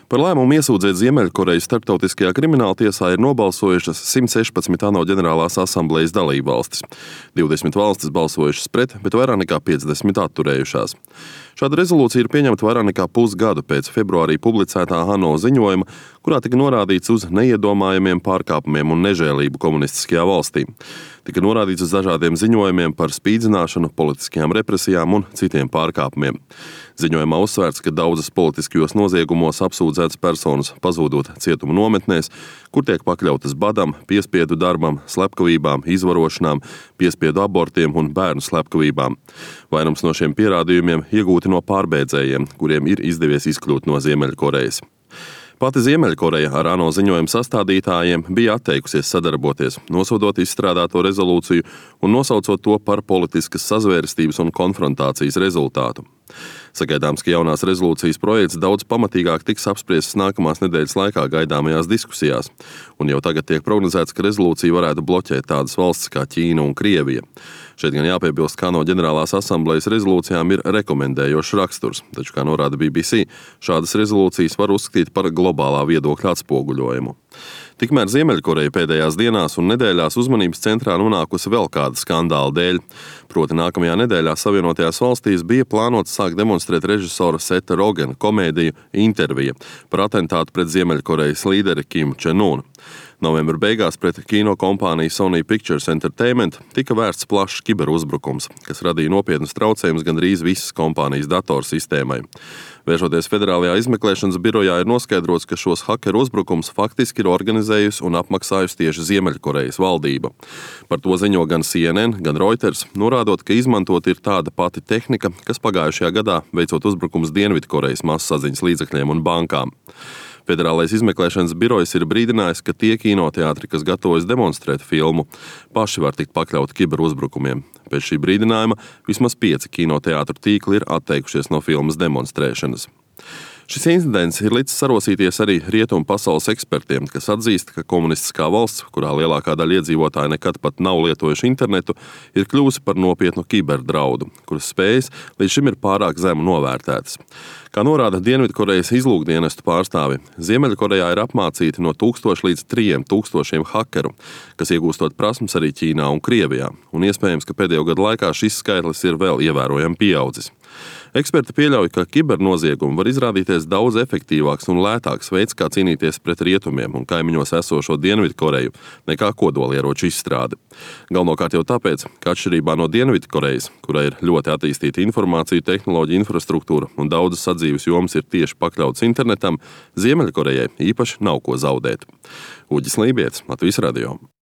Par lēmumu iesūdzēt Ziemeļkoreju starptautiskajā krimināltiesā ir nobalsojušas 116 ANO ģenerālās asamblejas dalībvalstis. 20 valstis balsojušas pret, bet vairāk nekā 50 atturējušās. Šāda rezolūcija ir pieņemta vairāk nekā pusgadu pēc februārī publicētā ANO ziņojuma, kurā tika norādīts uz neiedomājamiem pārkāpumiem un nežēlību komunistiskajā valstī. Tika norādīts uz dažādiem ziņojumiem par spīdzināšanu, politiskajām represijām un citiem pārkāpumiem. Ziņojumā uzsvērts, ka daudzas politiskajos noziegumos apsūdzētas personas pazūdot cietuma nometnēs, kur tiek pakļautas badam, piespiedu darbam, slepkavībām, izvarošanām, piespiedu abortiem un bērnu slepkavībām. Vairums no šiem pierādījumiem iegūti no pārbēdzējiem, kuriem ir izdevies izkļūt no Ziemeļkorejas. Pati Ziemeļkoreja ar ANO ziņojumu sastādītājiem bija atteikusies sadarboties, nosodot izstrādāto rezolūciju un nosaucot to par politiskas sazvērstības un konfrontācijas rezultātu. Sagaidāms, ka jaunās rezolūcijas projekts daudz pamatīgāk tiks apspriests nākamās nedēļas laikā gaidāmajās diskusijās, un jau tagad tiek prognozēts, ka rezolūcija varētu bloķēt tādas valstis kā Ķīna un Krievija. Šeit gan jāpiebilst, ka ANO ģenerālās asamblejas rezolūcijām ir rekomendējošs raksturs, taču, kā norāda BBC, šādas rezolūcijas var uzskatīt par globālā viedokļa atspoguļojumu. Tikmēr Ziemeļkoreja pēdējās dienās un nedēļās uzmanības centrā nonākusi vēl kāda skandāla dēļ. Proti nākamajā nedēļā Savienotajās valstīs bija plānots sākt demonstrēt režisora Seta Rogena komēdiju Intervija par atentātu pret Ziemeļkorejas līderi Kimu Čen-unu. Novembra beigās pret kino kompāniju Sony Pictures Entertainment tika vērsts plašs kiberuzbrukums, kas radīja nopietnus traucējumus gandrīz visas kompānijas datorsistēmai. Vēršoties Federālajā izmeklēšanas birojā, ir noskaidrots, ka šos hakeru uzbrukums faktiski ir organizējusi un apmaksājusi tieši Ziemeļkorejas valdība. Par to ziņo gan CNN, gan Reuters, norādot, ka izmantot ir tāda pati tehnika, kas pagājušajā gadā veicot uzbrukums Dienvidkorejas masasaziņas līdzekļiem un bankām. Federālais izmeklēšanas birojs ir brīdinājis, ka tie kinoteātri, kas gatavojas demonstrēt filmu, paši var tikt pakļauti kiberuzbrukumiem. Pēc šī brīdinājuma vismaz 5 kinoteātru tīkli ir atteikušies no filmas demonstrēšanas. Šis incidents ir līdz sarosīties arī rietumu pasaules ekspertiem, kas atzīst, ka komunistiskā valsts, kurā lielākā daļa iedzīvotāji nekad pat nav lietojuši internetu, ir kļuvusi par nopietnu kiberdraudu, kuras spējas līdz šim ir pārāk zemu novērtētas. Kā norāda Dienvidkorejas izlūkdienestu pārstāvi, Ziemeļkorejā ir apmācīti no 1000 līdz 3000 hakeru, kas iegūstot prasmes arī Ķīnā un Krievijā, un iespējams, ka pēdējo gadu laikā šis skaitlis ir vēl ievērojami pieaudzis. Eksperti pieļauj, ka kibernoziegumi var izrādīties daudz efektīvāks un lētāks veids, kā cīnīties pret rietumiem un kaimiņos esošo Dienvidkoreju, nekā kodolieroču izstrāde. Galvenokārt jau tāpēc, ka atšķirībā no Dienvidkorejas, kurai ir ļoti attīstīta informāciju tehnoloģija infrastruktūra un daudzas sadzīves jomas ir tieši pakļautas internetam, Ziemeļkorejai īpaši nav ko zaudēt. Uģis Lībietis, Latvijas radio.